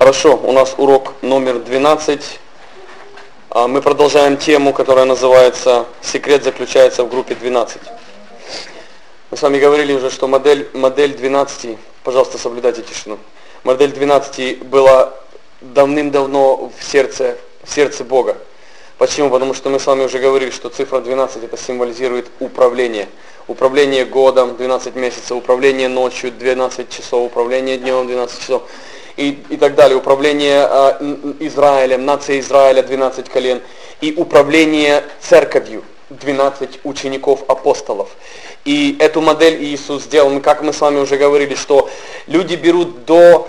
Хорошо, у нас урок номер 12. Мы продолжаем тему, которая называется «Секрет заключается в группе 12». Мы с вами говорили уже, что модель 12, пожалуйста, соблюдайте тишину. Модель 12 была давным-давно в сердце Бога. Почему? Потому что мы с вами уже говорили, что цифра 12 это символизирует управление. Управление годом 12 месяцев, управление ночью 12 часов, управление днем 12 часов и так далее. Управление Израилем, нацией Израиля 12 колен и управление церковью 12 учеников апостолов. И эту модель Иисус сделал, как мы с вами уже говорили, что люди берут до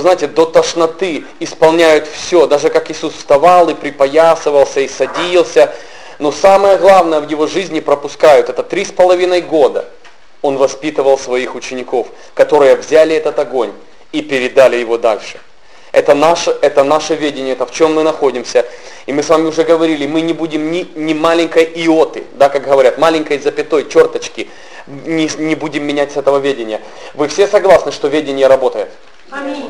тошноты, исполняют все, даже как Иисус вставал и припоясывался, и садился. Но самое главное в его жизни пропускают, это 3,5 года он воспитывал своих учеников, которые взяли этот огонь и передали его дальше. Это наше видение, это в чем мы находимся. И мы с вами уже говорили, мы не будем ни маленькой иоты, да, как говорят, маленькой запятой, черточки, не будем менять с этого видения. Вы все согласны, что видение работает? Аминь.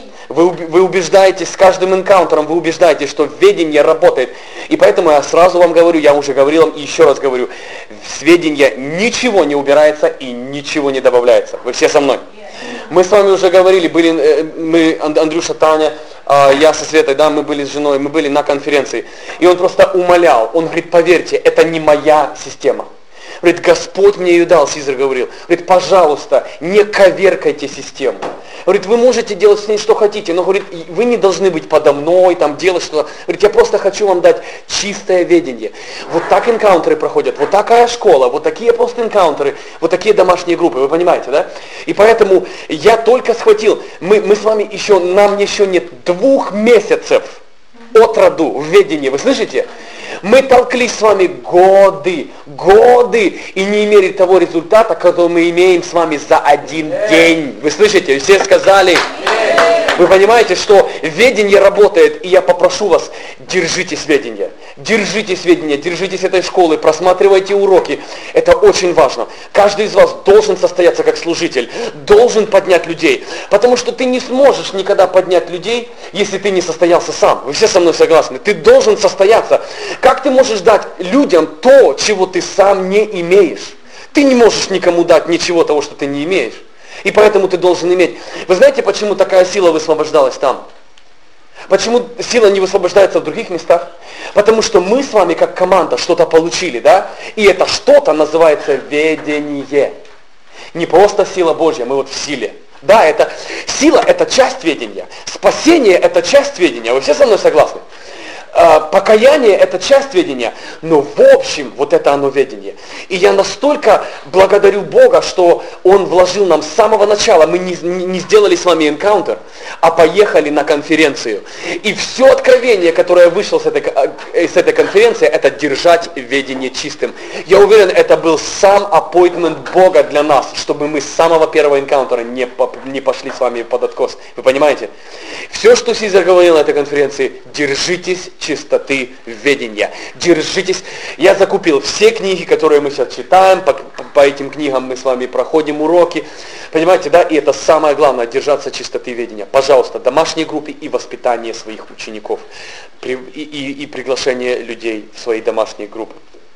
Вы убеждаетесь, с каждым энкаунтером вы убеждаетесь, что ведение работает. И поэтому я сразу вам говорю, я уже говорил вам и еще раз говорю, с ведения ничего не убирается и ничего не добавляется. Вы все со мной? Мы с вами уже говорили, мы, Андрюша, Таня, я со Светой, да, мы были с женой, мы были на конференции. И он просто умолял, он говорит, поверьте, это не моя система. Говорит, Господь мне ее дал, Сизер говорил. Говорит, пожалуйста, не коверкайте систему. Говорит, вы можете делать с ней что хотите, но, говорит, вы не должны быть подо мной, там, делать что-то. Говорит, я просто хочу вам дать чистое ведение. Вот так энкаунтеры проходят, вот такая школа, вот такие просто энкаунтеры, вот такие домашние группы, вы понимаете, да? И поэтому я только схватил, мы с вами нам еще нет 2 месяцев от роду в ведении, вы слышите? Мы толклись с вами годы и не имели того результата, который мы имеем с вами за один день. Вы слышите? Все сказали. Вы понимаете, что ведение работает, и я попрошу вас, держитесь ведения. Держитесь ведения, держитесь этой школы, просматривайте уроки. Это очень важно. Каждый из вас должен состояться как служитель, должен поднять людей. Потому что ты не сможешь никогда поднять людей, если ты не состоялся сам. Вы все со мной согласны? Ты должен состояться. Как ты можешь дать людям то, чего ты сам не имеешь? Ты не можешь никому дать ничего того, что ты не имеешь. И поэтому ты должен иметь. Вы знаете, почему такая сила высвобождалась там? Почему сила не высвобождается в других местах? Потому что мы с вами как команда что-то получили, да? И это что-то называется ведение. Не просто сила Божья, мы вот в силе. Да, это сила, это часть ведения. Спасение, это часть ведения. Вы все со мной согласны? Покаяние это часть ведения, но в общем вот это оно ведение. И я настолько благодарю Бога, что Он вложил нам с самого начала, мы не сделали с вами энкаунтер, а поехали на конференцию. И все откровение, которое вышло с этой конференции, это держать ведение чистым. Я уверен, это был сам аппоинтмент Бога для нас, чтобы мы с самого первого энкаунтера не пошли с вами под откос. Вы понимаете? Все, что Сизер говорил на этой конференции, держитесь чистоты ведения. Держитесь. Я закупил все книги, которые мы сейчас читаем. По этим книгам мы с вами проходим уроки. Понимаете, да? И это самое главное, держаться чистоты ведения. Пожалуйста, домашние группы и воспитание своих учеников. И приглашение людей в свои домашние группы.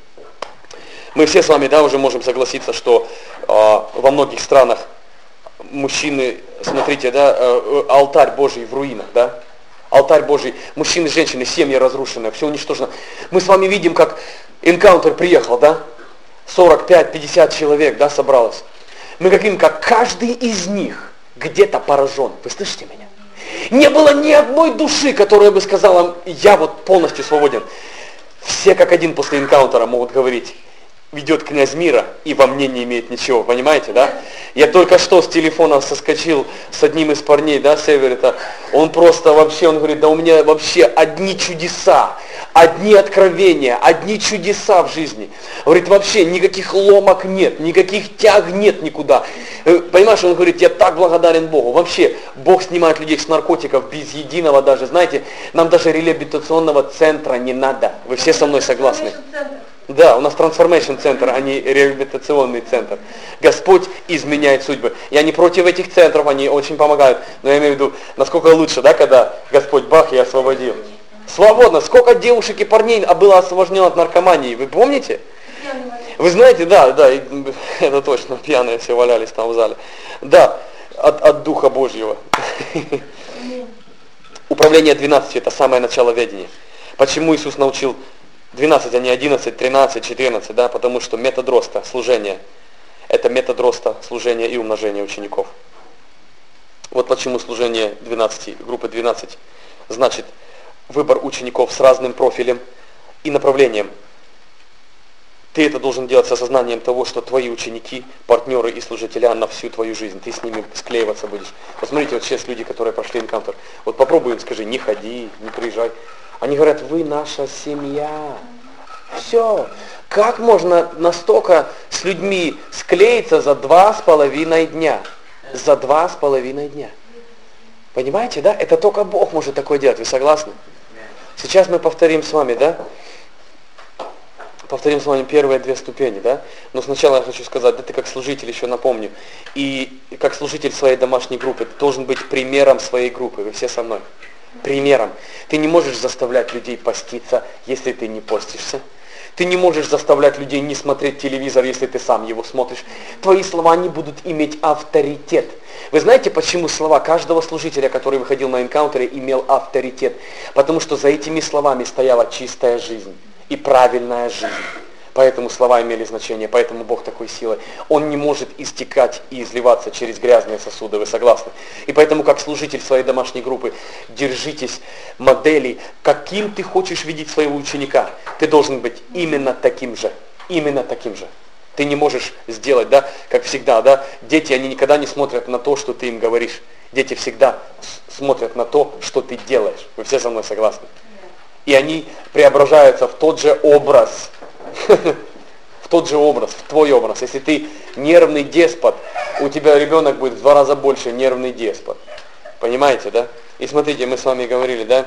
Мы все с вами, да, уже можем согласиться, что во многих странах мужчины, смотрите, да, алтарь Божий в руинах, да? Алтарь Божий, мужчины, женщины, семьи разрушены, все уничтожено. Мы с вами видим, как энкаунтер приехал, да? 45-50 человек, да, собралось. Мы видим, как каждый из них где-то поражен. Вы слышите меня? Не было ни одной души, которая бы сказала, я вот полностью свободен. Все как один после энкаунтера могут говорить, ведет князь мира и во мне не имеет ничего, понимаете, да? Я только что с телефона соскочил с одним из парней, да, Северета, он просто вообще, он говорит, да у меня вообще одни чудеса, одни откровения, одни чудеса в жизни. Говорит, вообще никаких ломок нет, никаких тяг нет никуда. Понимаешь, он говорит, я так благодарен Богу. Вообще, Бог снимает людей с наркотиков без единого даже, знаете, нам даже реабилитационного центра не надо. Вы все со мной согласны? Да, у нас трансформейшн центр, а не реабилитационный центр. Господь изменяет судьбы. Я не против этих центров, они очень помогают. Но я имею в виду, насколько лучше, да, когда Господь бах и освободил. Свободно. Сколько девушек и парней было освобождено от наркомании, вы помните? Вы знаете, да, это точно, пьяные все валялись там в зале. Да, от Духа Божьего. Управление 12 это самое начало ведения. Почему Иисус научил 12, а не 11, 13, 14, да, потому что метод роста, служения, это метод роста, служения и умножения учеников. Вот почему служение 12, группы 12, значит выбор учеников с разным профилем и направлением. Ты это должен делать с осознанием того, что твои ученики, партнеры и служителя на всю твою жизнь. Ты с ними склеиваться будешь. Посмотрите, вот сейчас люди, которые прошли энкаунтер. Вот попробуй им, скажи, не ходи, не приезжай. Они говорят, вы наша семья. Все. Как можно настолько с людьми склеиться за 2,5 дня? За 2,5 дня. Понимаете, да? Это только Бог может такое делать. Вы согласны? Сейчас мы повторим с вами, да? Повторим с вами первые 2 ступени, да? Но сначала я хочу сказать, да ты как служитель еще напомню, и как служитель своей домашней группы, ты должен быть примером своей группы, вы все со мной. Примером. Ты не можешь заставлять людей поститься, если ты не постишься. Ты не можешь заставлять людей не смотреть телевизор, если ты сам его смотришь. Твои слова не будут иметь авторитет. Вы знаете, почему слова каждого служителя, который выходил на энкаунтере, имел авторитет? Потому что за этими словами стояла чистая жизнь и правильная жизнь. Поэтому слова имели значение, поэтому Бог такой силой. Он не может истекать и изливаться через грязные сосуды, вы согласны? И поэтому, как служитель своей домашней группы, держитесь модели, каким ты хочешь видеть своего ученика. Ты должен быть именно таким же. Именно таким же. Ты не можешь сделать, да, как всегда, да. Дети, они никогда не смотрят на то, что ты им говоришь. Дети всегда смотрят на то, что ты делаешь. Вы все со мной согласны? И они преображаются в тот же образ. В тот же образ, в твой образ. Если ты нервный деспот, у тебя ребенок будет в 2 раза больше нервный деспот. Понимаете, да? И смотрите, мы с вами говорили, да?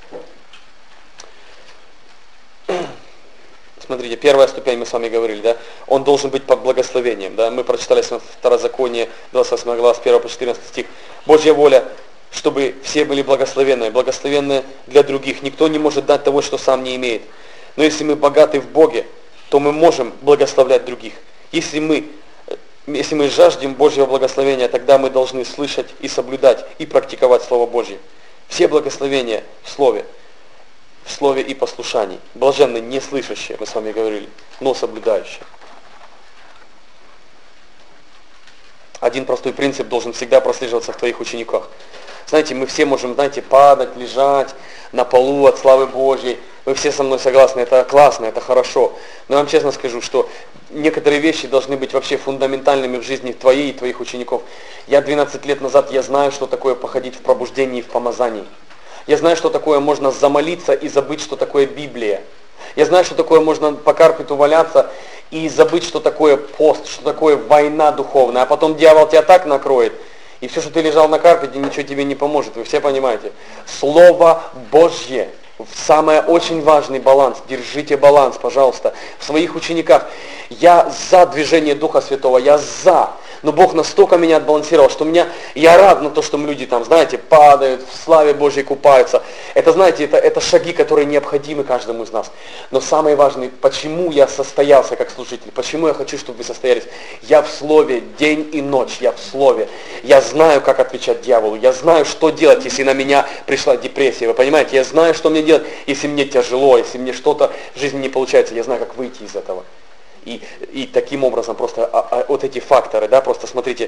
Смотрите, первая ступень мы с вами говорили, да? Он должен быть под благословением, да? Мы прочитали с вами Второзаконие, 28 глава, с 1 по 14 стих. Божья воля, чтобы все были благословенные для других. Никто не может дать того, что сам не имеет. Но если мы богаты в Боге, то мы можем благословлять других. Если мы жаждем Божьего благословения, тогда мы должны слышать и соблюдать, и практиковать Слово Божье. Все благословения в Слове и послушании. Блаженны не слышащие, мы с вами говорили, но соблюдающие. Один простой принцип должен всегда прослеживаться в твоих учениках. Знаете, мы все можем, падать, лежать на полу от славы Божьей. Вы все со мной согласны, это классно, это хорошо. Но я вам честно скажу, что некоторые вещи должны быть вообще фундаментальными в жизни твоей и твоих учеников. Я 12 лет назад, я знаю, что такое походить в пробуждении и в помазании. Я знаю, что такое можно замолиться и забыть, что такое Библия. Я знаю, что такое можно по карпету валяться и забыть, что такое пост, что такое война духовная. А потом дьявол тебя так накроет, и все, что ты лежал на карпете, ничего тебе не поможет. Вы все понимаете? Слово Божье. Самый очень важный баланс. Держите баланс, пожалуйста, в своих учениках. Я за движение Духа Святого, я за. Но Бог настолько меня отбалансировал, что я рад на то, что люди там, падают, в славе Божьей купаются. Это, это шаги, которые необходимы каждому из нас. Но самое важное, почему я состоялся как служитель, почему я хочу, чтобы вы состоялись. Я в Слове день и ночь, я в Слове. Я знаю, как отвечать дьяволу, я знаю, что делать, если на меня пришла депрессия. Вы понимаете, я знаю, что мне делать, если мне тяжело, если мне что-то в жизни не получается, я знаю, как выйти из этого. И таким образом просто вот эти факторы, да, просто смотрите,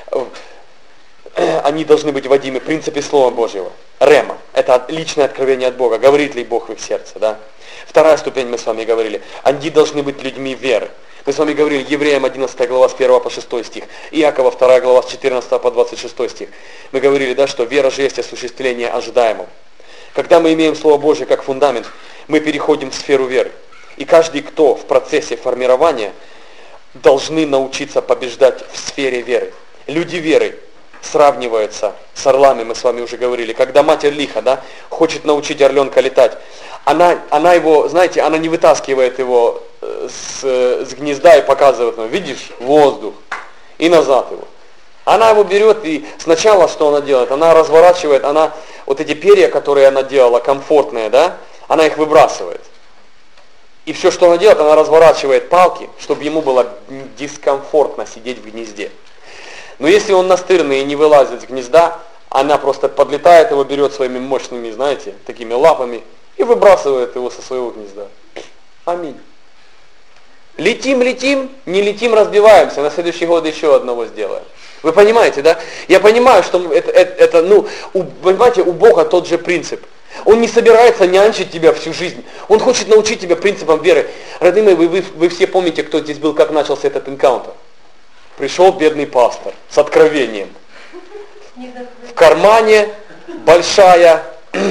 они должны быть вводимы в принципе Слова Божьего. Рема, это личное откровение от Бога, говорит ли Бог в их сердце, да. Вторая ступень мы с вами говорили, они должны быть людьми веры. Мы с вами говорили, Евреям 11 глава с 1 по 6 стих, Иакова 2 глава с 14 по 26 стих. Мы говорили, да, что вера же есть осуществление ожидаемого. Когда мы имеем Слово Божье как фундамент, мы переходим в сферу веры. И каждый, кто в процессе формирования, должны научиться побеждать в сфере веры. Люди веры сравниваются с орлами, мы с вами уже говорили. Когда матерь лиха, да, хочет научить орленка летать, она его, она не вытаскивает его с гнезда и показывает ему, видишь, воздух, и назад его. Она его берет, и сначала что она делает? Она разворачивает, она вот эти перья, которые она делала, комфортные, да, она их выбрасывает. И все, что она делает, она разворачивает палки, чтобы ему было дискомфортно сидеть в гнезде. Но если он настырный и не вылазит с гнезда, она просто подлетает его, берет своими мощными, знаете, такими лапами и выбрасывает его со своего гнезда. Аминь. Летим, не летим, разбиваемся, на следующий год еще одного сделаем. Вы понимаете, да? Я понимаю, что понимаете, у Бога тот же принцип. Он не собирается нянчить тебя всю жизнь. Он хочет научить тебя принципам веры. Родные мои, вы все помните, кто здесь был, как начался этот энкаунтер. Пришел бедный пастор с откровением. В кармане большая.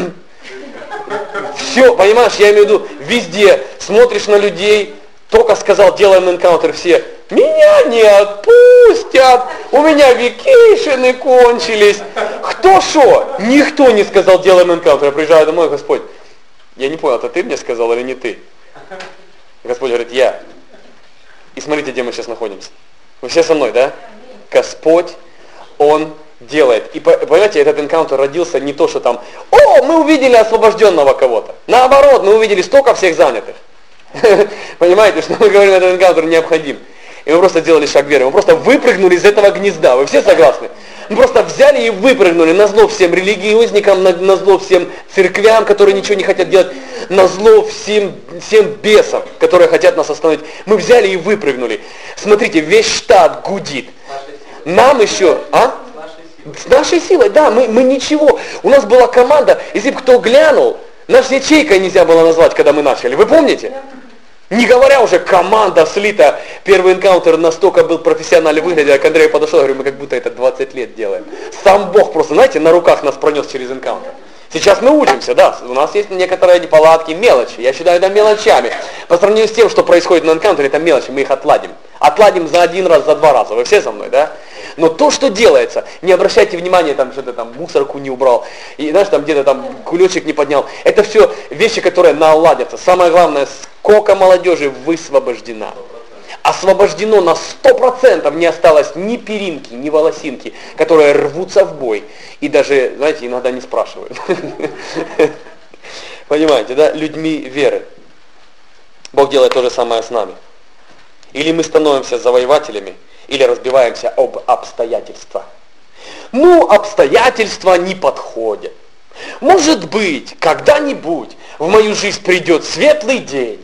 Все, понимаешь, я имею в виду, везде смотришь на людей, только сказал, делаем энкаунтер, все, меня не отпустят, у меня вакейшены кончились. Кто шо? Никто не сказал, делаем энкаунтер. Я приезжаю домой, Господь, я не понял, это ты мне сказал или не ты? И Господь говорит, я. И смотрите, где мы сейчас находимся. Вы все со мной, да? Господь, Он делает. И понимаете, этот энкаунтер родился не то, что там, мы увидели освобожденного кого-то. Наоборот, мы увидели столько всех занятых. Понимаете, что мы говорим, этот энкаунтер необходим. И мы просто сделали шаг веры. Мы просто выпрыгнули из этого гнезда. Вы все согласны? Мы просто взяли и выпрыгнули назло всем религиозникам, назло всем церквям, которые ничего не хотят делать, назло всем бесам, которые хотят нас остановить. Мы взяли и выпрыгнули. Смотрите, весь штат гудит. Нам еще... С нашей силой, да, мы ничего. У нас была команда, если бы кто глянул, нас ячейкой нельзя было назвать, когда мы начали. Вы помните? Не говоря уже, команда слита. Первый энкаунтер настолько был профессионально выглядел, к Андрею подошел, говорю, мы как будто это 20 лет делаем. Сам Бог просто, знаете, на руках нас пронес через энкаунтер. Сейчас мы учимся, да, у нас есть некоторые неполадки, мелочи. Я считаю это мелочами. По сравнению с тем, что происходит на энкаунтере, это мелочи, мы их отладим. Отладим за один раз, за два раза. Вы все со мной, да? Но то, что делается, не обращайте внимания, там что-то там мусорку не убрал, и знаешь, там где-то там кулечек не поднял. Это все вещи, которые наладятся. Самое главное, сколько молодежи высвобождена. Освобождено на 100%, не осталось ни перинки, ни волосинки, которые рвутся в бой. И даже, знаете, иногда не спрашивают. Понимаете, да? Людьми веры. Бог делает то же самое с нами. Или мы становимся завоевателями, или разбиваемся об обстоятельства. Обстоятельства не подходят. Может быть, когда-нибудь в мою жизнь придет светлый день,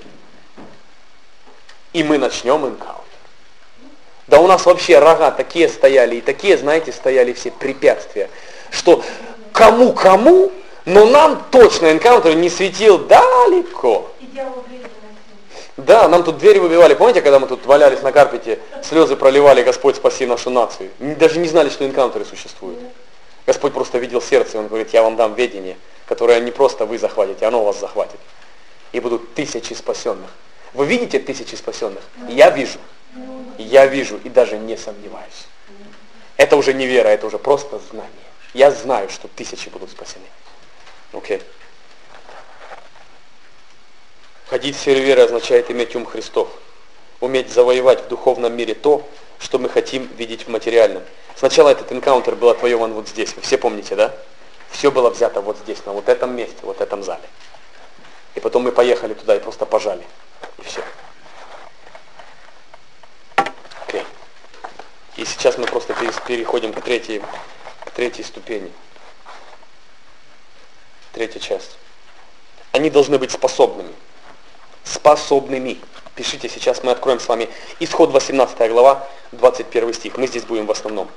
и мы начнем энкаунтер. Да у нас вообще рога такие стояли, и такие, знаете, стояли все препятствия, что кому-кому, но нам точно энкаунтер не светил далеко. Да, нам тут двери выбивали. Помните, когда мы тут валялись на карпете, слезы проливали, Господь, спаси нашу нацию. Даже не знали, что энкаунтеры существуют. Господь просто видел сердце, Он говорит, я вам дам ведение, которое не просто вы захватите, оно вас захватит. И будут тысячи спасенных. Вы видите тысячи спасенных? Я вижу и даже не сомневаюсь. Это уже не вера, это уже просто знание. Я знаю, что тысячи будут спасены. Окей. Ходить в сфере веры означает иметь ум Христов. Уметь завоевать в духовном мире то, что мы хотим видеть в материальном. Сначала этот энкаунтер был отвоеван вот здесь. Вы все помните, да? Все было взято вот здесь, на вот этом месте, вот этом зале. И потом мы поехали туда и просто пожали. И все. Окей. И сейчас мы просто переходим к третьей ступени. Третья часть. Они должны быть способными. Способными. Пишите, сейчас мы откроем с вами Исход 18 глава, 21 стих. Мы здесь будем в основном.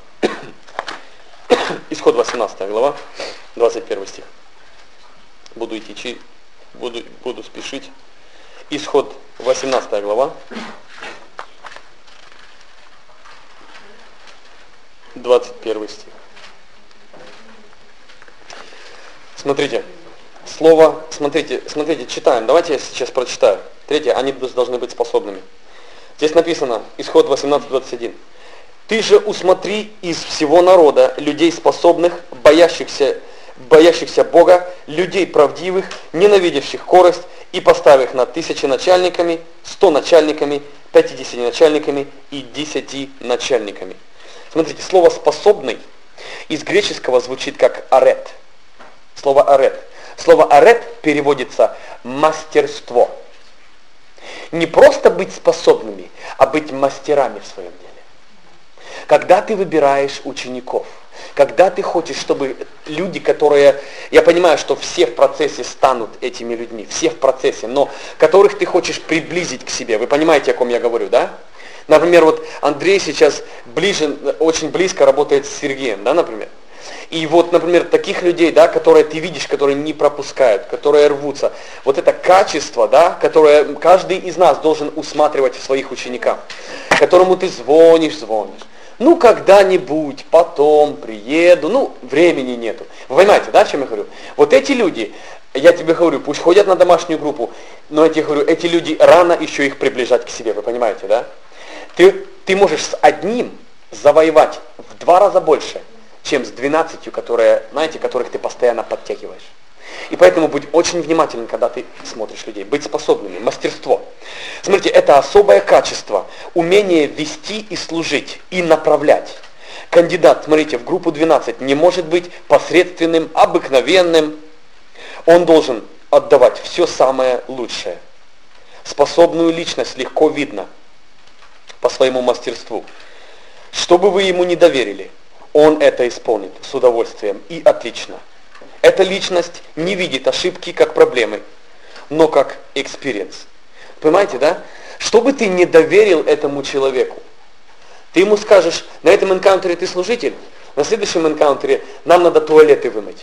Исход 18 глава, 21 стих. Буду идти, буду спешить. Исход 18 глава, 21 стих. Смотрите. Слово, смотрите, читаем. Давайте я сейчас прочитаю. Третье, они должны быть способными. Здесь написано, Исход 18:21. Ты же усмотри из всего народа людей способных, боящихся Бога, людей правдивых, ненавидящих корость и поставь их над 1000 начальниками, 100 начальниками, 50 начальниками и 10 начальниками. Смотрите, слово «способный» из греческого звучит как «арет». Слово «арет». Слово «арет» переводится «мастерство». Не просто быть способными, а быть мастерами в своем деле. Когда ты выбираешь учеников, когда ты хочешь, чтобы люди, которые, я понимаю, что все в процессе станут этими людьми, все в процессе, но которых ты хочешь приблизить к себе, вы понимаете, о ком я говорю, да? Например, вот Андрей сейчас очень близко работает с Сергеем, да, например. И вот, например, таких людей, да, которые ты видишь, которые не пропускают, которые рвутся. Вот это качество, да, которое каждый из нас должен усматривать в своих учениках, которому ты звонишь. Ну, когда-нибудь, потом приеду, времени нету. Вы понимаете, да, о чем я говорю? Вот эти люди, я тебе говорю, пусть ходят на домашнюю группу, но я тебе говорю, эти люди рано еще их приближать к себе, вы понимаете, да? Ты можешь с одним завоевать в 2 раза больше, чем с 12, которых ты постоянно подтягиваешь. И поэтому будь очень внимателен, когда ты смотришь людей. Быть способными, мастерство. Смотрите, это особое качество, умение вести и служить, и направлять. Кандидат, смотрите, в группу 12 не может быть посредственным, обыкновенным. Он должен отдавать все самое лучшее. Способную личность легко видно по своему мастерству. Что бы вы ему не доверили, он это исполнит с удовольствием и отлично. Эта личность не видит ошибки как проблемы, но как experience. Понимаете, да? Что бы ты не доверил этому человеку, ты ему скажешь, на этом энкаунтере ты служитель, на следующем энкаунтере нам надо туалеты вымыть.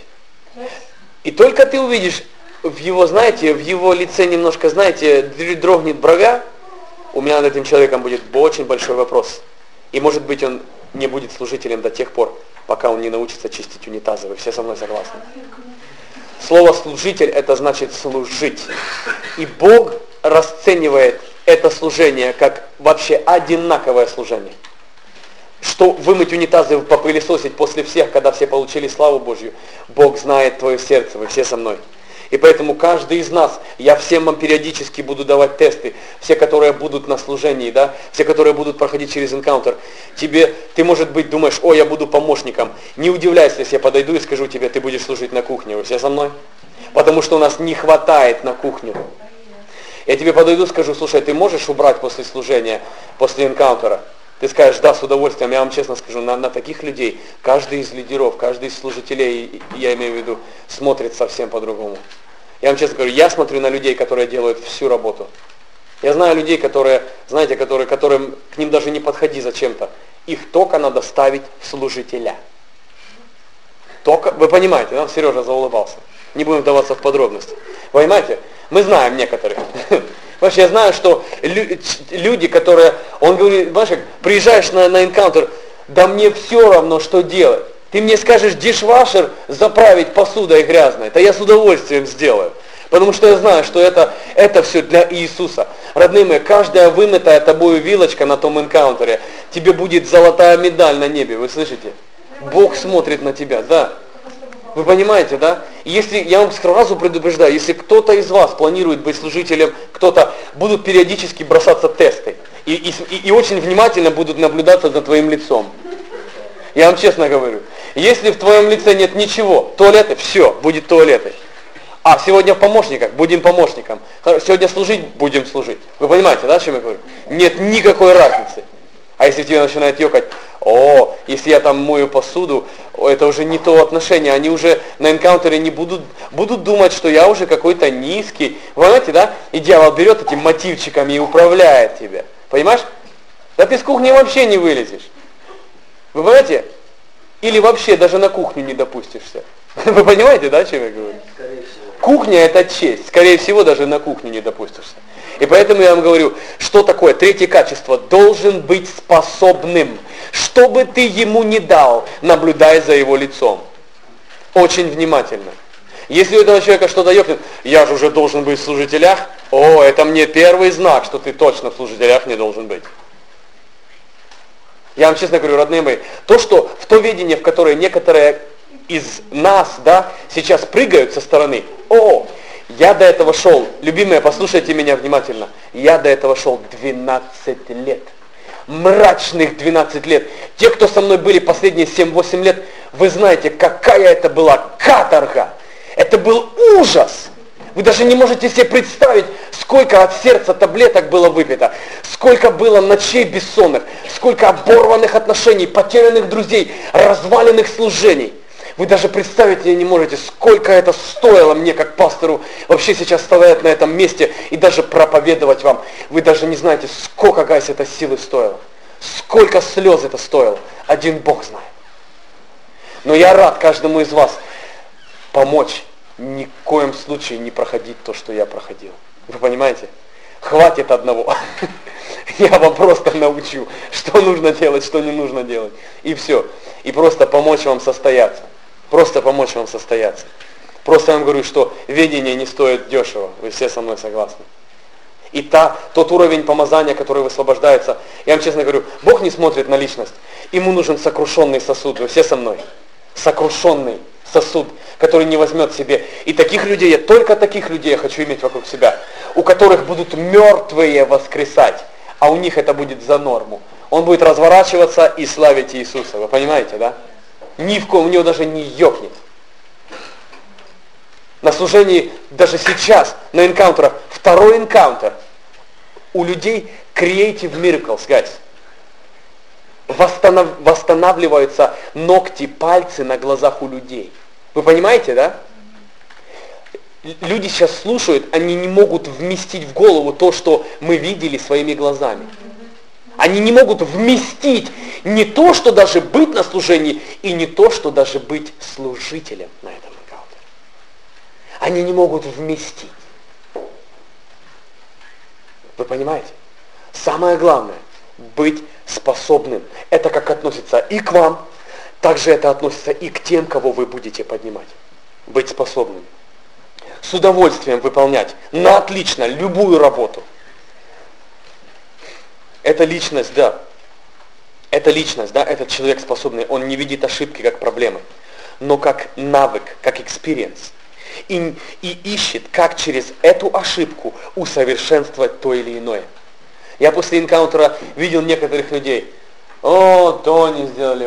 И только ты увидишь в его лице немножко, дрогнет брага, у меня над этим человеком будет очень большой вопрос. И может быть он не будет служителем до тех пор, пока он не научится чистить унитазы. Вы все со мной согласны? Слово «служитель» это значит «служить». И Бог расценивает это служение как вообще одинаковое служение. Что вымыть унитазы, попылесосить после всех, когда все получили славу Божью, Бог знает твое сердце, вы все со мной. И поэтому каждый из нас, я всем вам периодически буду давать тесты, все, которые будут на служении, да, все, которые будут проходить через энкаунтер. Ты, может быть, думаешь, я буду помощником. Не удивляйся, если я подойду и скажу тебе, ты будешь служить на кухне. Вы все со мной? Потому что у нас не хватает на кухню. Я тебе подойду и скажу, слушай, ты можешь убрать после служения, после энкаунтера? Ты скажешь, да, с удовольствием. Я вам честно скажу, на таких людей каждый из лидеров, каждый из служителей, я имею в виду, смотрит совсем по-другому. Я вам честно говорю, я смотрю на людей, которые делают всю работу. Я знаю людей, которым к ним даже не подходи зачем-то. Их только надо ставить в служителя. Только, вы понимаете, да? Сережа заулыбался. Не будем вдаваться в подробности. Вы понимаете? Мы знаем некоторых. Вообще, я знаю, что люди, которые, он говорит, знаешь, приезжаешь на энкаунтер, да мне все равно, что делать. Ты мне скажешь дишвашер заправить посудой грязной, то я с удовольствием сделаю. Потому что я знаю, что это все для Иисуса. Родные мои, каждая вымытая тобою вилочка на том энкаунтере, тебе будет золотая медаль на небе, вы слышите? Бог смотрит на тебя, да. Вы понимаете, да? Если, я вам сразу предупреждаю, если кто-то из вас планирует быть служителем, будут периодически бросаться тесты. И очень внимательно будут наблюдаться за твоим лицом. Я вам честно говорю. Если в твоем лице нет ничего, туалеты, все, будет туалеты. А сегодня в помощниках, будем помощником. Сегодня служить, будем служить. Вы понимаете, да, о чем я говорю? Нет никакой разницы. А если тебе начинает ёкать, если я там мою посуду, это уже не то отношение, они уже на энкаунтере не будут думать, что я уже какой-то низкий. Вы понимаете, да? И дьявол берет этим мотивчиками и управляет тебя. Понимаешь? Да ты с кухни вообще не вылезешь. Вы понимаете? Или вообще даже на кухню не допустишься. Вы понимаете, да, о чем я говорю? Кухня это честь. Скорее всего, даже на кухню не допустишься. И поэтому я вам говорю, что такое? Третье качество. Должен быть способным. Что бы ты ему ни дал, наблюдай за его лицом. Очень внимательно. Если у этого человека что-то ёкнет, я же уже должен быть в служителях, это мне первый знак, что ты точно в служителях не должен быть. Я вам честно говорю, родные мои, в то видение, в которое некоторые из нас, да, сейчас прыгают со стороны, Я до этого шел, любимые, послушайте меня внимательно, я до этого шел 12 лет. Мрачных 12 лет. Те, кто со мной были последние 7-8 лет, вы знаете, какая это была каторга. Это был ужас. Вы даже не можете себе представить, сколько от сердца таблеток было выпито, сколько было ночей бессонных, сколько оборванных отношений, потерянных друзей, разваленных служений. Вы даже представить не можете, сколько это стоило мне, как пастору, вообще сейчас стоять на этом месте и даже проповедовать вам. Вы даже не знаете, сколько, гайс, это силы стоило. Сколько слез это стоило. Один Бог знает. Но я рад каждому из вас помочь ни в коем случае не проходить то, что я проходил. Вы понимаете? Хватит одного. Я вам просто научу, что нужно делать, что не нужно делать. И все. И просто помочь вам состояться. Просто помочь вам состояться. Просто я вам говорю, что ведение не стоит дешево. Вы все со мной согласны. И тот уровень помазания, который высвобождается, я вам честно говорю, Бог не смотрит на личность. Ему нужен сокрушенный сосуд. Вы все со мной? Сокрушенный сосуд, который не возьмет себе. И таких людей, только таких людей я хочу иметь вокруг себя, у которых будут мертвые воскресать, а у них это будет за норму. Он будет разворачиваться и славить Иисуса. Вы понимаете, да? Ни в коем, у него даже не ёкнет. На служении, даже сейчас, на энкаунтерах, второй энкаунтер, у людей creative miracles, guys. Восстанавливаются ногти, пальцы на глазах у людей. Вы понимаете, да? Люди сейчас слушают, они не могут вместить в голову то, что мы видели своими глазами. Они не могут вместить не то, что даже быть на служении, и не то, что даже быть служителем на этом энкаунтере. Они не могут вместить. Вы понимаете? Самое главное – быть способным. Это как относится и к вам, также это относится и к тем, кого вы будете поднимать. Быть способным. С удовольствием выполнять на отлично любую работу. Это личность, да. Это личность, да, этот человек способный, он не видит ошибки как проблемы, но как навык, как experience. И ищет, как через эту ошибку усовершенствовать то или иное. Я после энкаунтера видел некоторых людей. О, то не сделали,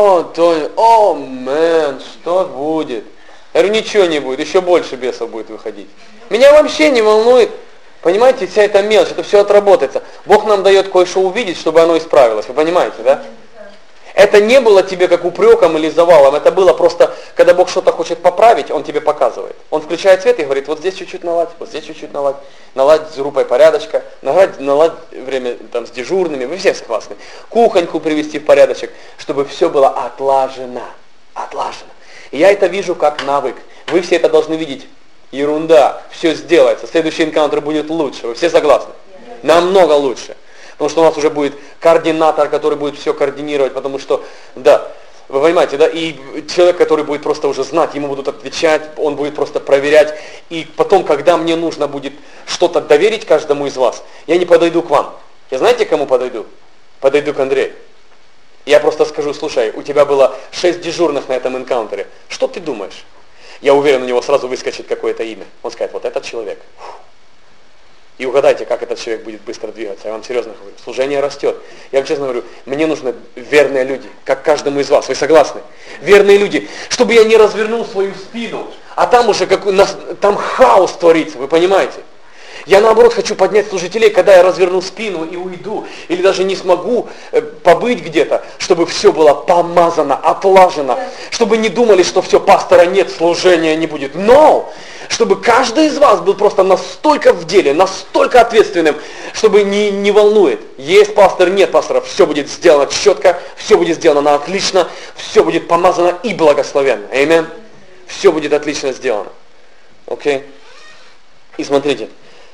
мэн, что будет? Я говорю, ничего не будет, еще больше бесов будет выходить. Меня вообще не волнует, понимаете, вся эта мелочь, это все отработается. Бог нам дает кое-что увидеть, чтобы оно исправилось, вы понимаете, да? Это не было тебе как упреком или завалом, это было просто, когда Бог что-то хочет поправить, Он тебе показывает. Он включает свет и говорит, вот здесь чуть-чуть наладь, вот здесь чуть-чуть наладь, наладь с группой порядочка, наладь время там, с дежурными, вы все согласны. Кухоньку привести в порядочек, чтобы все было отлажено. Отлажено. И я это вижу как навык. Вы все это должны видеть. Ерунда, все сделается, следующий энкаунтер будет лучше, вы все согласны? Намного лучше. Потому что у нас уже будет координатор, который будет все координировать, потому что, да, вы понимаете, да, и человек, который будет просто уже знать, ему будут отвечать, он будет просто проверять, и потом, когда мне нужно будет что-то доверить каждому из вас, я не подойду к вам. Я знаете, к кому подойду? Подойду к Андрею. Я просто скажу, слушай, у тебя было 6 дежурных на этом энкаунтере, что ты думаешь? Я уверен, у него сразу выскочит какое-то имя. Он скажет, вот этот человек. И угадайте, как этот человек будет быстро двигаться. Я вам серьезно говорю. Служение растет. Я вам честно говорю, мне нужны верные люди, как каждому из вас. Вы согласны? Верные люди. Чтобы я не развернул свою спину, а там уже там хаос творится. Вы понимаете? Я наоборот хочу поднять служителей, когда я разверну спину и уйду, или даже не смогу побыть где-то, чтобы все было помазано, отлажено, чтобы не думали, что все, пастора нет, служения не будет. Но, чтобы каждый из вас был просто настолько в деле, настолько ответственным, чтобы не волнует. Есть пастор, нет пастора, все будет сделано четко, все будет сделано отлично, все будет помазано и благословенно. Аминь. Все будет отлично сделано. Окей? И смотрите.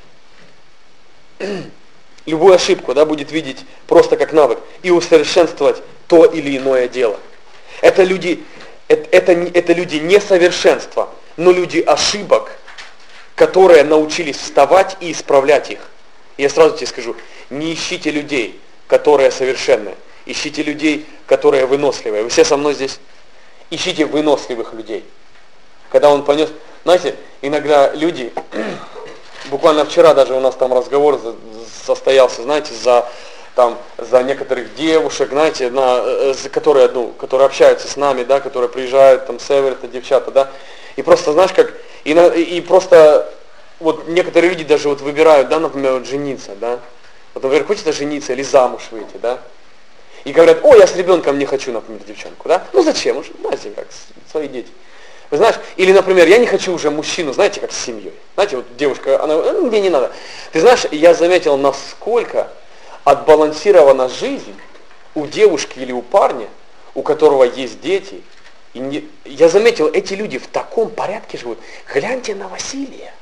Любую ошибку, да, будет видеть просто как навык и усовершенствовать то или иное дело. Это люди несовершенства, но люди ошибок, которые научились вставать и исправлять их. Я сразу тебе скажу, не ищите людей, которые совершенны, ищите людей, которые выносливые. Вы все со мной здесь? Ищите выносливых людей. Когда он понес, Знаете, иногда люди, буквально вчера даже у нас там разговор состоялся, знаете, за некоторых девушек, знаете, которые общаются с нами, да, которые приезжают, там, с Эверетта, девчата, да, и просто, знаешь, как, и просто, вот некоторые люди даже вот выбирают, да, например, вот жениться, да, вот, например, хочется жениться или замуж выйти, да, и говорят, о, я с ребенком не хочу, например, девчонку, да, ну зачем, уже, знаете, как, свои дети. Вы знаешь, или, например, я не хочу уже мужчину, знаете, как с семьей. Знаете, вот девушка, она, мне не надо. Ты знаешь, я заметил, насколько отбалансирована жизнь у девушки или у парня, у которого есть дети. Я заметил, эти люди в таком порядке живут. Гляньте на Василия.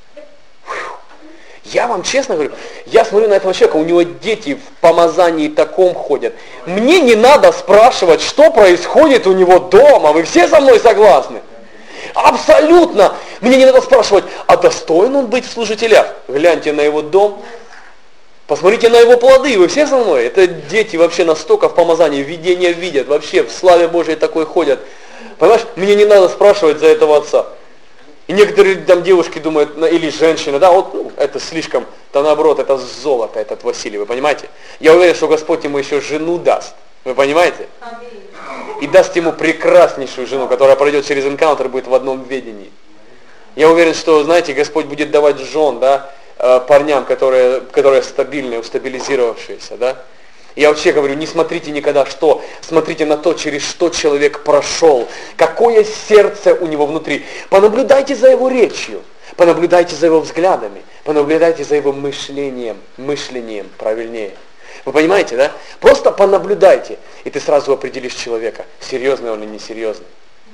Я вам честно говорю, я смотрю на этого человека, у него дети в помазании таком ходят. Мне не надо спрашивать, что происходит у него дома. Вы все со мной согласны? Абсолютно! Мне не надо спрашивать, а достоин он быть в служителях? Гляньте на его дом, посмотрите на его плоды, вы все со мной? Это дети вообще настолько в помазании, видение видят, вообще в славе Божией такой ходят. Понимаешь, мне не надо спрашивать за этого отца. И некоторые там девушки думают, или женщины, да, вот это слишком, то наоборот, это золото, этот Василий, вы понимаете? Я уверен, что Господь ему еще жену даст, вы понимаете? И даст ему прекраснейшую жену, которая пройдет через энкаунтер, будет в одном ведении. Я уверен, что, знаете, Господь будет давать жен, да, парням, которые стабильные, устабилизировавшиеся, да. Я вообще говорю, не смотрите никогда что, смотрите на то, через что человек прошел, какое сердце у него внутри. Понаблюдайте за его речью, понаблюдайте за его взглядами, понаблюдайте за его мышлением правильнее. Вы понимаете, да? Просто понаблюдайте, и ты сразу определишь человека, серьезный он или несерьезный.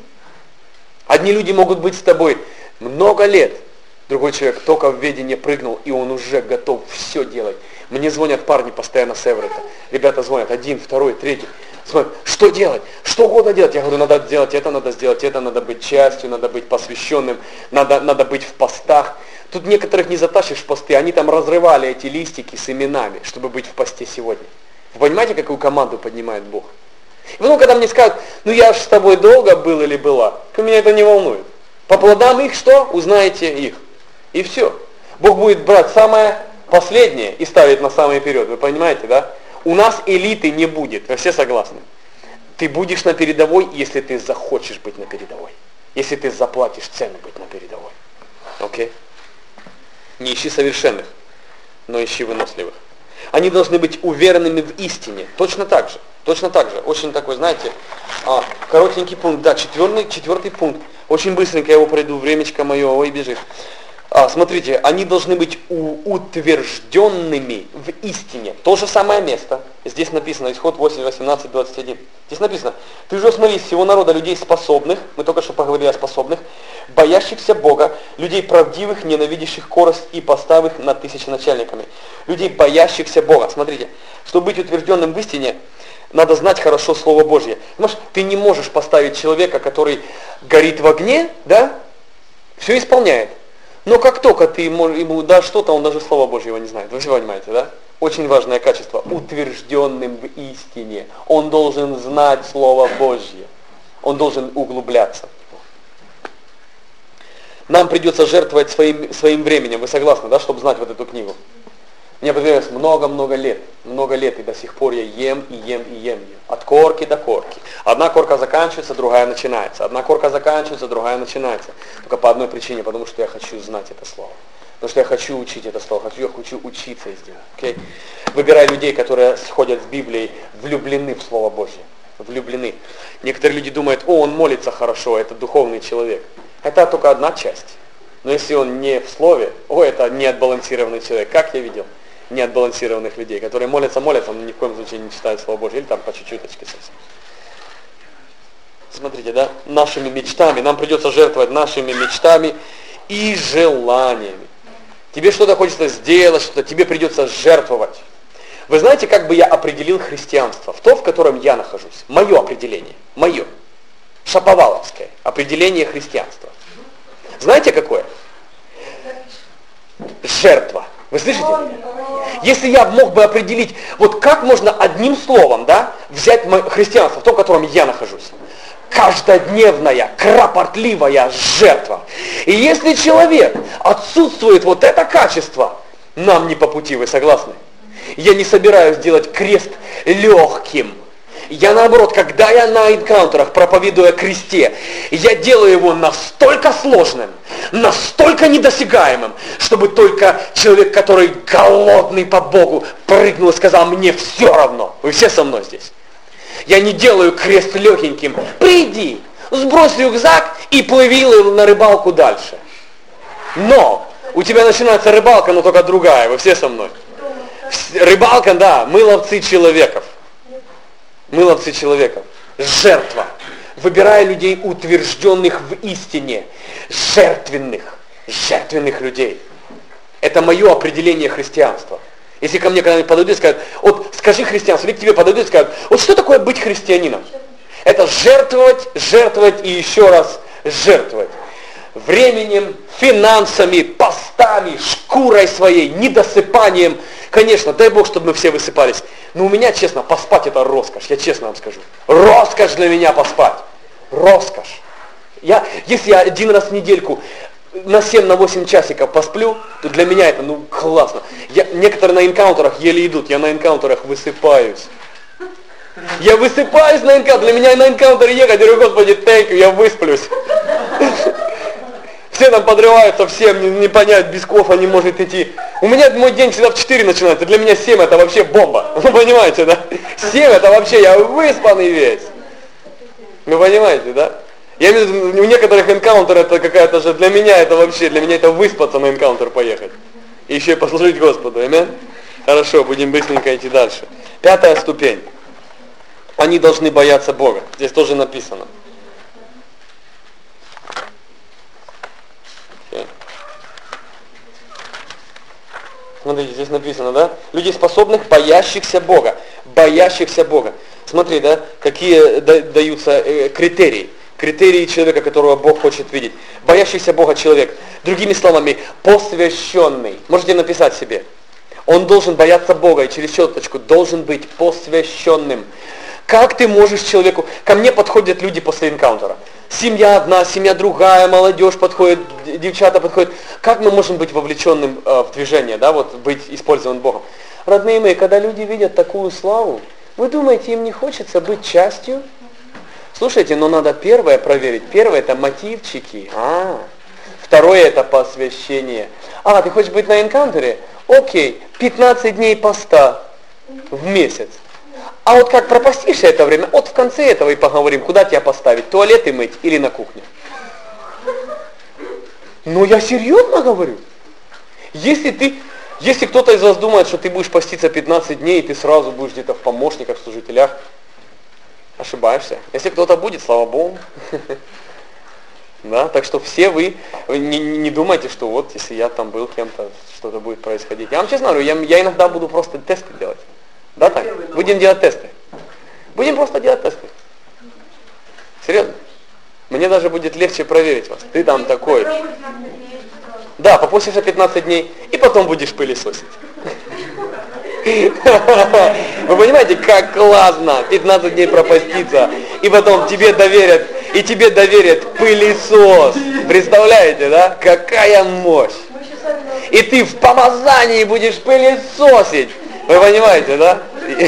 Одни люди могут быть с тобой много лет, другой человек только в ведение прыгнул, и он уже готов все делать. Мне звонят парни постоянно с Эверетта. Ребята звонят, 1, 2, 3. Смотрят, что делать? Что угодно делать? Я говорю, надо сделать это, надо быть частью, надо быть посвященным, надо быть в постах. Тут некоторых не затащишь в посты, они там разрывали эти листики с именами, чтобы быть в посте сегодня. Вы понимаете, какую команду поднимает Бог? И потом, когда мне скажут, ну я же с тобой долго был или была, то меня это не волнует. По плодам их что? Узнаете их. И все. Бог будет брать самое последнее и ставить на самый вперед. Вы понимаете, да? У нас элиты не будет. Вы все согласны? Ты будешь на передовой, если ты захочешь быть на передовой. Если ты заплатишь цену быть на передовой. Окей? Не ищи совершенных, но ищи выносливых. Они должны быть уверенными в истине. Точно так же. Очень такой, знаете, коротенький пункт. Да, четвертый пункт. Очень быстренько я его пройду. Времечко мое, ой, бежит. Смотрите, они должны быть утвержденными в истине. То же самое место. Здесь написано, исход 8, 18, 21. Здесь написано, ты же смотри, из всего народа людей способных, мы только что поговорили о способных, боящихся Бога, людей правдивых, ненавидящих корость и поставых над тысяченачальниками. Людей, боящихся Бога. Смотрите, чтобы быть утвержденным в истине, надо знать хорошо Слово Божье. Понимаешь, ты не можешь поставить человека, который горит в огне, да, все исполняет. Но как только ты ему дашь что-то, он даже Слово Божьего не знает. Вы все понимаете, да? Очень важное качество. Утвержденным в истине. Он должен знать Слово Божье. Он должен углубляться. Нам придется жертвовать своим временем. Вы согласны, да, чтобы знать вот эту книгу? Мне понравилось много лет, и до сих пор я ем ее. От корки до корки. Одна корка заканчивается, другая начинается. Одна корка заканчивается, другая начинается. Только по одной причине, потому что я хочу знать это слово. Потому что я хочу учить это слово, я хочу учиться из него. Okay? Выбирай людей, которые сходят с Библией, влюблены в Слово Божье. Влюблены. Некоторые люди думают, он молится хорошо, это духовный человек. Это только одна часть. Но если он не в Слове, это неотбалансированный человек. Как я видел? Неотбалансированных людей, которые молятся, но ни в коем случае не читают Слово Божье, или там по чуть-чуточке совсем. Смотрите, да, нашими мечтами, нам придется жертвовать нашими мечтами и желаниями. Тебе что-то хочется сделать, что-то тебе придется жертвовать. Вы знаете, как бы я определил христианство? В том, в котором я нахожусь. Мое определение, шаповаловское определение христианства. Знаете какое? Жертва. Вы слышите меня? Если я мог бы определить, вот как можно одним словом, да, взять христианство, в том, в котором я нахожусь. каждодневная, кропотливая жертва. И если человек отсутствует вот это качество, нам не по пути, вы согласны? Я не собираюсь делать крест легким. Я наоборот, когда я на энкаунтерах проповедую о кресте, я делаю его настолько сложным, настолько недосягаемым, чтобы только человек, который голодный по Богу, прыгнул и сказал: мне все равно. Вы все со мной здесь? Я не делаю крест легеньким. Приди, сбрось рюкзак и плыви на рыбалку дальше. Но у тебя начинается рыбалка, но только другая. Вы все со мной? Рыбалка, да, мы ловцы человеков. Мы ловцы человеков. Жертва. Выбирая людей, утвержденных в истине. Жертвенных людей. Это мое определение христианства. Если ко мне когда-нибудь подойдут и скажут: вот скажи христианство, или к тебе подойдут и скажут: вот что такое быть христианином? Это жертвовать и еще раз жертвовать. Временем, финансами, постами, шкурой своей, недосыпанием. Конечно, дай Бог, чтобы мы все высыпались. Но у меня, честно, поспать это роскошь. Я честно вам скажу. Роскошь для меня поспать. Роскошь. Если я один раз в недельку на 7-8 часиков посплю, то для меня это классно. Некоторые на энкаунтерах еле идут. Я на энкаунтерах высыпаюсь. Я высыпаюсь на энкаунтере. Для меня на энкаунтере ехать, я говорю: Господи, thank you, я высплюсь. Все там подрываются, всем не понять, без кофе не может идти. У меня мой день всегда в 4 начинается, для меня 7 это вообще бомба. Вы понимаете, да? 7 это вообще, я выспанный весь. Вы понимаете, да? Я имею в виду, у некоторых энкаунтер это какая-то же, для меня это выспаться на энкаунтер поехать. И еще и послужить Господу, аминь? Хорошо, будем быстренько идти дальше. 5-я ступень. Они должны бояться Бога. Здесь тоже написано. Смотрите, здесь написано, да? Люди способных, боящихся Бога. Боящихся Бога. Смотри, да, какие даются критерии. Критерии человека, которого Бог хочет видеть. Боящийся Бога человек. Другими словами, посвященный. Можете написать себе. Он должен бояться Бога и через черточку должен быть посвященным. Как ты можешь человеку... Ко мне подходят люди после энкаунтера. Семья одна, семья другая, молодежь подходит, девчата подходят. Как мы можем быть вовлеченным в движение, да, вот быть использованным Богом? Родные мои, когда люди видят такую славу, вы думаете, им не хочется быть частью? Слушайте, но надо первое проверить. Первое это мотивчики. Второе это посвящение. Ты хочешь быть на энкаунтере? Окей, 15 дней поста в месяц. А вот как пропастишься это время, вот в конце этого и поговорим, куда тебя поставить, туалеты мыть или на кухне. Ну я серьезно говорю. Если кто-то из вас думает, что ты будешь поститься 15 дней, и ты сразу будешь где-то в помощниках, в служителях, ошибаешься. Если кто-то будет, слава Богу. Да, так что все вы не думайте, что вот если я там был кем-то, что-то будет происходить. Я вам честно говорю, я иногда буду просто тесты делать. Да, так? Будем делать тесты. Будем просто делать тесты. Серьезно. Мне даже будет легче проверить вас. Ты там такой. Да, попустишься 15 дней, и потом будешь пылесосить. Вы понимаете, как классно 15 дней пропаститься, и потом тебе доверят пылесос. Представляете, да? Какая мощь. И ты в помазании будешь пылесосить. Вы понимаете, да?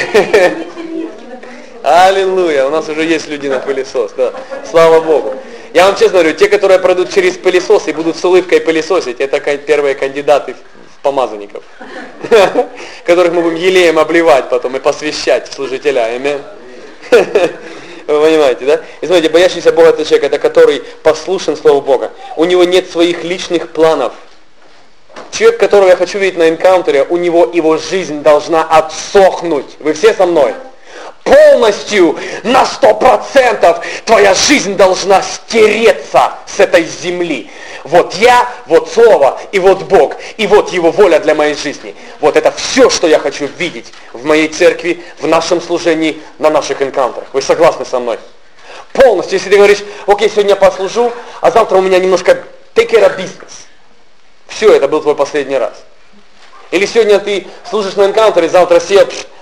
Аллилуйя, у нас уже есть люди на пылесос, да. Слава Богу. Я вам честно говорю, те, которые пройдут через пылесос и будут с улыбкой пылесосить, это первые кандидаты в помазанников, которых мы будем елеем обливать потом и посвящать служителя. Аминь. Вы понимаете, да? И смотрите, боящийся Бога это человек, это который послушен Слову Бога. У него нет своих личных планов. Человек, которого я хочу видеть на энкаунтере, у него его жизнь должна отсохнуть. Вы все со мной? Полностью, на 100% твоя жизнь должна стереться с этой земли. Вот я, вот Слово, и вот Бог, и вот Его воля для моей жизни. Вот это все, что я хочу видеть в моей церкви, в нашем служении, на наших энкаунтерах. Вы согласны со мной? Полностью, если ты говоришь: окей, сегодня я послужу, а завтра у меня немножко take care of business. Все, это был твой последний раз. Или сегодня ты служишь на энкаунтере, завтра сел,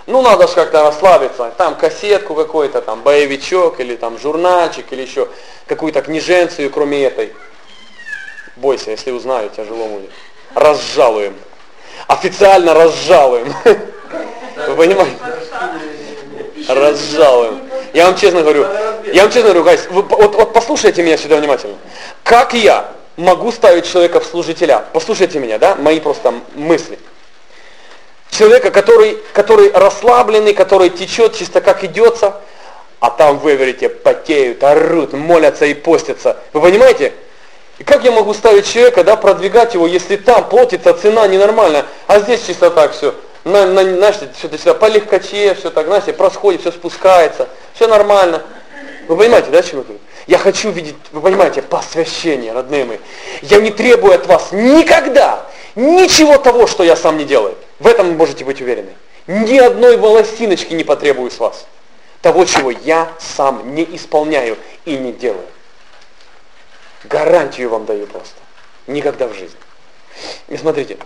Ну, надо же как-то расслабиться. Там кассетку какой-то, там боевичок, или там журнальчик, или еще какую-то книженцию, кроме этой. Бойся, если узнаю, тяжело будет. Разжалуем. Официально разжалуем. Вы понимаете? Разжалуем. Я вам честно говорю, гайс, вот послушайте меня сюда внимательно. Как я могу ставить человека в служителя? Послушайте меня, да? Мои просто мысли. Человека, который расслабленный, который течет чисто как идется, а там вы говорите, потеют, орут, молятся и постятся. Вы понимаете? И как я могу ставить человека, да, продвигать его, если там платится цена ненормальная, а здесь чисто так все, знаете, что-то всегда полегкоче, все так, знаете, происходит, все спускается, все нормально. Вы понимаете, да, чем я говорю? Я хочу видеть, вы понимаете, посвящение, родные мои. Я не требую от вас никогда ничего того, что я сам не делаю. В этом вы можете быть уверены. Ни одной волосиночки не потребую с вас. Того, чего я сам не исполняю и не делаю. Гарантию вам даю просто. Никогда в жизни. И смотрите.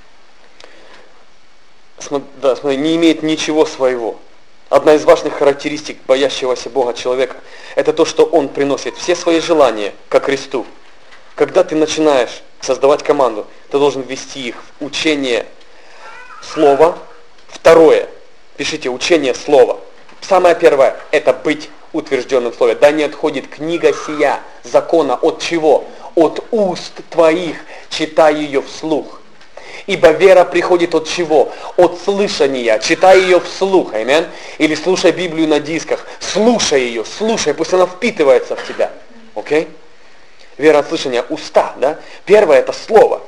Не имеет ничего своего. Одна из важных характеристик боящегося Бога человека – это то, что он приносит все свои желания ко Христу. Когда ты начинаешь создавать команду, ты должен ввести их в учение Слова. Второе. Пишите учение Слова. Самое первое – это быть утвержденным в Слове. Да не отходит книга сия закона от чего? От уст твоих, читай ее вслух. Ибо вера приходит от чего? От слышания. Читай ее вслух. Аминь. Или слушай Библию на дисках. Слушай ее, слушай, пусть она впитывается в тебя. Окей? Вера от слышания. Уста, да? Первое – это Слово.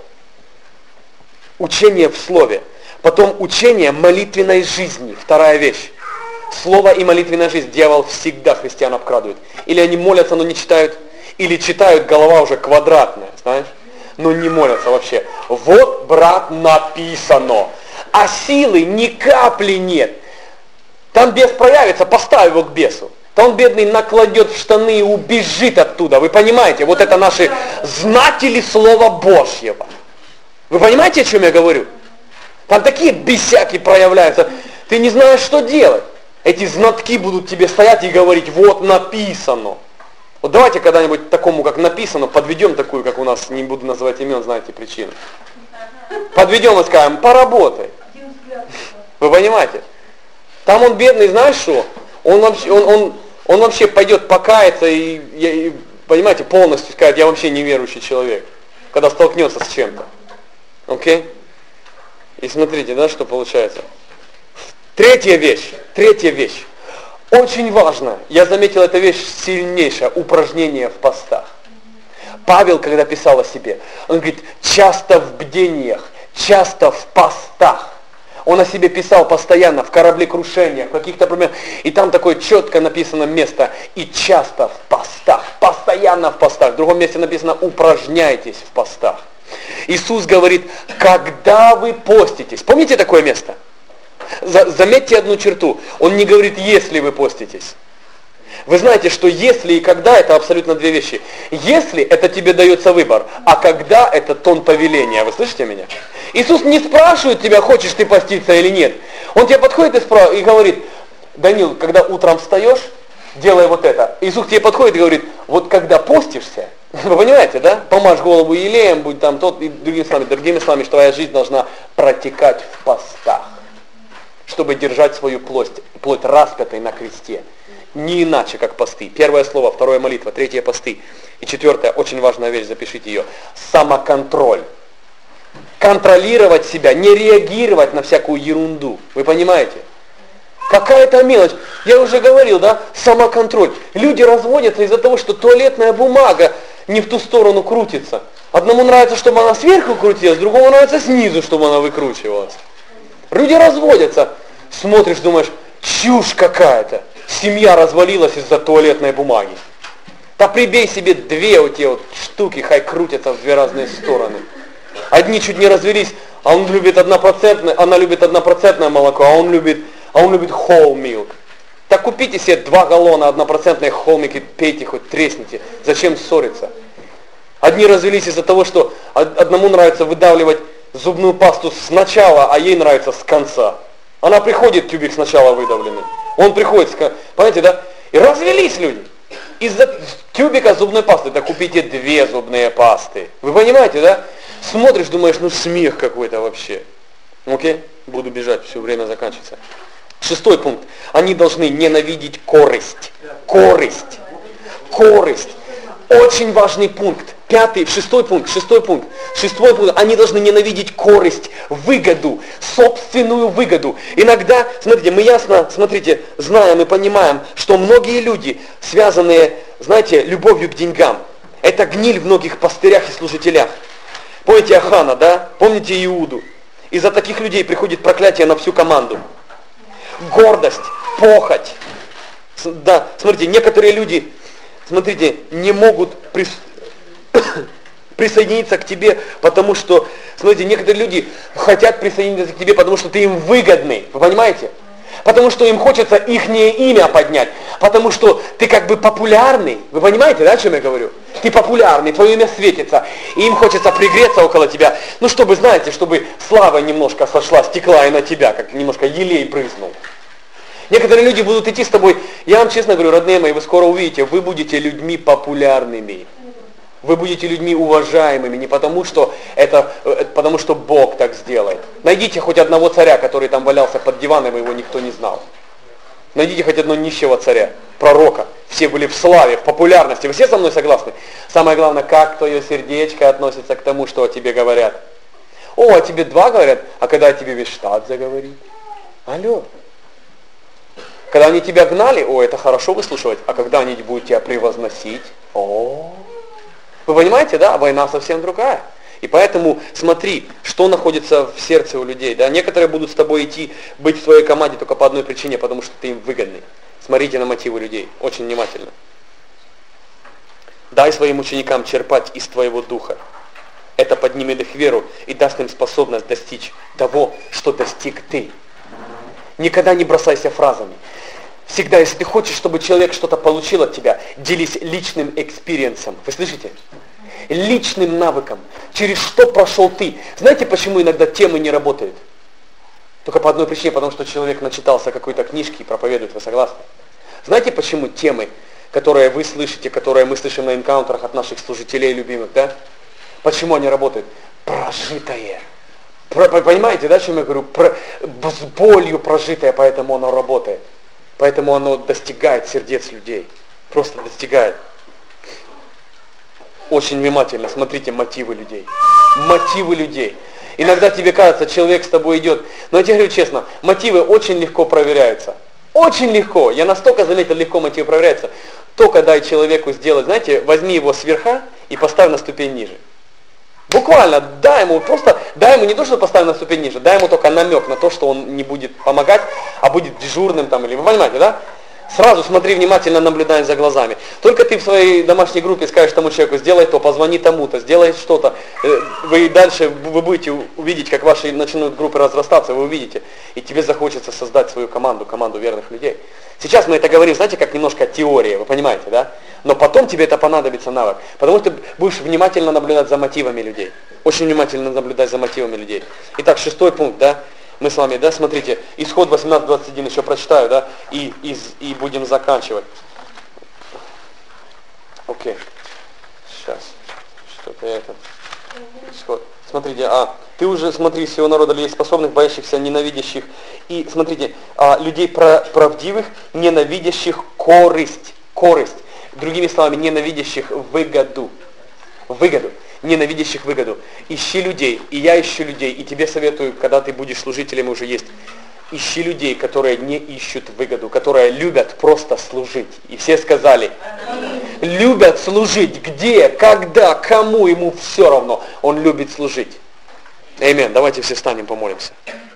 Учение в Слове. Потом учение молитвенной жизни. Вторая вещь. Слово и молитвенная жизнь. Дьявол всегда христиан обкрадывает. Или они молятся, но не читают. Или читают, голова уже квадратная, знаешь. Но не молятся вообще. Вот, брат, написано. А силы ни капли нет. Там бес проявится, поставь его к бесу. То он, бедный, накладет в штаны и убежит оттуда. Вы понимаете? Вот это наши знатели Слова Божьего. Вы понимаете, о чем я говорю? Там такие бесяки проявляются. Ты не знаешь, что делать. Эти знатки будут тебе стоять и говорить, вот написано. Вот давайте когда-нибудь такому, как написано, подведем такую, как у нас, не буду называть имен, знаете причину. Подведем и скажем, поработай. Вы понимаете? Там он бедный, знаешь что? Он вообще пойдет покаяться и, понимаете, полностью скажет, я вообще неверующий человек, когда столкнется с чем-то. Окей? И смотрите, да, что получается. Третья вещь. Очень важно, я заметил, эта вещь сильнейшая, упражнение в постах. Павел, когда писал о себе, он говорит, часто в бдениях, часто в постах. Он о себе писал постоянно, в кораблекрушениях, в каких-то проблемах. И там такое четко написано место, и часто в постах, постоянно в постах. В другом месте написано, упражняйтесь в постах. Иисус говорит, когда вы поститесь. Помните такое место? Заметьте одну черту. Он не говорит, если вы поститесь. Вы знаете, что если и когда это абсолютно две вещи. Если это тебе дается выбор, а когда это тон повеления. Вы слышите меня? Иисус не спрашивает тебя, хочешь ты поститься или нет. Он тебе подходит и говорит, Данил, когда утром встаешь, делай вот это. Иисус к тебе подходит и говорит, вот когда постишься, вы понимаете, да? Помажь голову елеем, будь там тот и другими словами, что твоя жизнь должна протекать в постах, чтобы держать свою плоть распятой на кресте. Не иначе, как посты. Первое слово, второе молитва, третье посты. И четвертое, очень важная вещь, запишите ее. Самоконтроль. Контролировать себя, не реагировать на всякую ерунду. Вы понимаете? Какая-то мелочь. Я уже говорил, да? Самоконтроль. Люди разводятся из-за того, что туалетная бумага не в ту сторону крутится. Одному нравится, чтобы она сверху крутилась, другому нравится снизу, чтобы она выкручивалась. Люди разводятся. Смотришь, думаешь, чушь какая-то. Семья развалилась из-за туалетной бумаги. Да прибей себе две вот те вот штуки, хай крутятся в две разные стороны. Одни чуть не развелись, а он любит 1%, она любит 1% молоко, а он любит whole milk. Так купите себе 2 галлона 1% whole milk и пейте, хоть тресните. Зачем ссориться? Одни развелись из-за того, что одному нравится выдавливать зубную пасту сначала, а ей нравится с конца. Она приходит, тюбик сначала выдавленный. Он приходит, понимаете, да? И развелись люди. Из-за тюбика зубной пасты, да купите 2 зубные пасты. Вы понимаете, да? Смотришь, думаешь, ну смех какой-то вообще. Окей? Буду бежать, все, время заканчивается. 6 пункт. Они должны ненавидеть корысть. Корысть. Корысть. Очень важный пункт. 6 пункт. Они должны ненавидеть корысть, выгоду, собственную выгоду. Иногда, смотрите, мы ясно, знаем и понимаем, что многие люди, связанные, знаете, любовью к деньгам, это гниль в многих пастырях и служителях. Помните Ахана, да? Помните Иуду? Из-за таких людей приходит проклятие на всю команду. Гордость, похоть. Да, смотрите, некоторые люди, не могут присоединиться к тебе, потому что, некоторые люди хотят присоединиться к тебе, потому что ты им выгодный, вы понимаете? Потому что им хочется ихнее имя поднять, потому что ты как бы популярный, вы понимаете, да, о чем я говорю? Ты популярный, твое имя светится, и им хочется пригреться около тебя, чтобы, чтобы слава немножко сошла, стекла и на тебя, как немножко елей брызнул. Некоторые люди будут идти с тобой, я вам честно говорю, родные мои, вы скоро увидите, вы будете людьми популярными. Вы будете людьми уважаемыми, не потому что потому что Бог так сделает. Найдите хоть одного царя, который там валялся под диваном, его никто не знал. Найдите хоть одного нищего царя, пророка. Все были в славе, в популярности. Вы все со мной согласны? Самое главное, как твое сердечко относится к тому, что о тебе говорят. О тебе 2 говорят, а когда о тебе весь штат заговорит? Алло. Когда они тебя гнали, это хорошо выслушивать, а когда они будут тебя превозносить, Вы понимаете, да? Война совсем другая. И поэтому смотри, что находится в сердце у людей. Да? Некоторые будут с тобой идти, быть в твоей команде только по одной причине, потому что ты им выгодный. Смотрите на мотивы людей, очень внимательно. Дай своим ученикам черпать из твоего духа. Это поднимет их веру и даст им способность достичь того, что достиг ты. Никогда не бросайся фразами. Всегда, если ты хочешь, чтобы человек что-то получил от тебя, делись личным экспириенсом. Вы слышите? Личным навыком. Через что прошел ты. Знаете, почему иногда темы не работают? Только по одной причине, потому что человек начитался какой-то книжки и проповедует. Вы согласны? Знаете, почему темы, которые вы слышите, которые мы слышим на энкаунтерах от наших служителей любимых, да? Почему они работают? Прожитое. Понимаете, да, о чем я говорю? С болью прожитое, поэтому оно работает. Поэтому оно достигает сердец людей. Просто достигает. Очень внимательно смотрите мотивы людей. Мотивы людей. Иногда тебе кажется, человек с тобой идет. Но я тебе говорю честно, мотивы очень легко проверяются. Очень легко. Я настолько заметил, легко мотивы проверяются. Только дай человеку сделать, знаете, возьми его сверха и поставь на ступень ниже. Буквально дай ему не то, что поставь на ступень ниже, дай ему только намек на то, что он не будет помогать, а будет дежурным там, или вы понимаете, да? Сразу смотри внимательно, наблюдай за глазами. Только ты в своей домашней группе скажешь тому человеку, сделай то, позвони тому-то, сделай что-то. Вы дальше вы будете увидеть, как ваши начнут группы разрастаться, вы увидите. И тебе захочется создать свою команду верных людей. Сейчас мы это говорим, знаете, как немножко теория, вы понимаете, да? Но потом тебе это понадобится навык. Потому что ты будешь внимательно наблюдать за мотивами людей. Очень внимательно наблюдать за мотивами людей. Итак, 6 пункт, да? Мы с вами, да, смотрите, исход 18:21 еще прочитаю, да, и будем заканчивать. Окей. Сейчас. Что-то я исход. Смотрите, ты уже, смотри, всего народа людей способных, боящихся, ненавидящих. И смотрите, людей правдивых, ненавидящих корысть. Другими словами, ненавидящих выгоду. Ненавидящих выгоду. Ищи людей, и я ищу людей, и тебе советую, когда ты будешь служителем, уже есть. Ищи людей, которые не ищут выгоду, которые любят просто служить. И все сказали, любят служить. Где, когда, кому, ему все равно. Он любит служить. Аминь. Давайте все встанем, помолимся.